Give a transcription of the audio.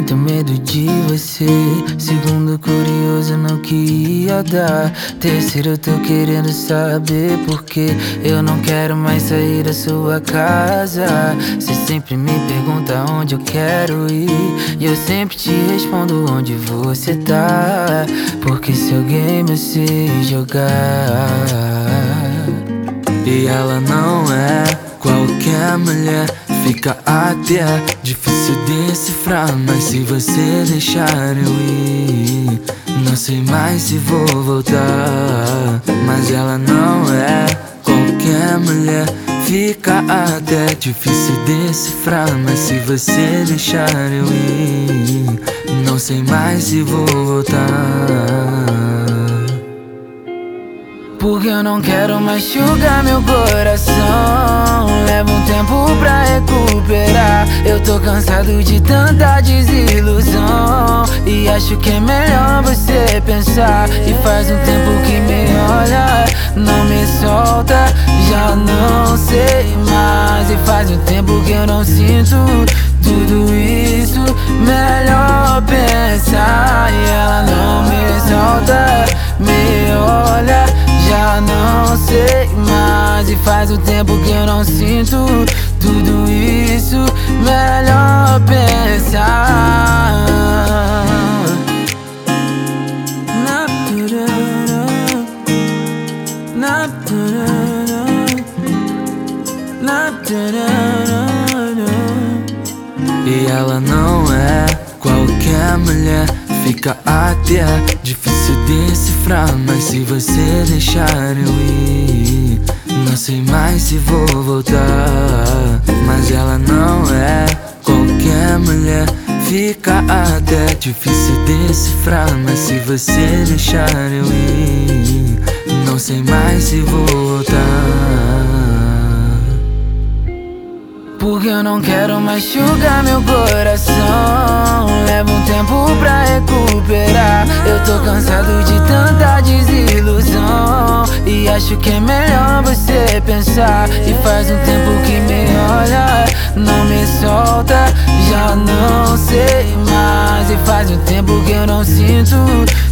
muito medo de você. Segundo, curioso no que ia dar. Terceiro, eu tô querendo saber porque eu não quero mais sair da sua casa. Você sempre me pergunta onde eu quero ir e eu sempre te respondo onde você tá. Porque seu game eu sei jogar. E ela não é qualquer mulher, fica até difícil decifrar. Mas se você deixar eu ir, não sei mais se vou voltar. Mas ela não é qualquer mulher, fica até difícil decifrar. Mas se você deixar eu ir, não sei mais se vou voltar. Porque eu não quero machucar meu coração. Leva um tempo pra recuperar. Eu tô cansado de tanta desilusão e acho que é melhor você pensar. E faz um tempo que me olha, não me solta, já não sei mais. E faz um tempo que eu não sinto tudo isso, melhor pensar. E ela não me solta, me olha, já não sei mais. E faz um tempo que eu não sinto tudo isso, melhor pensar. E ela não é qualquer mulher, fica até difícil decifrar. Mas se você deixar eu ir, não sei mais se vou voltar. Mas ela não é qualquer mulher, fica até difícil decifrar. Mas se você deixar eu ir, não sei mais se vou voltar. Porque eu não quero machucar meu coração. Leva um tempo pra recuperar. Eu tô cansado de tanta desilusão e acho que é melhor você pensar. E faz um tempo que me olha, não me solta, já não sei mais. E faz um tempo que eu não sinto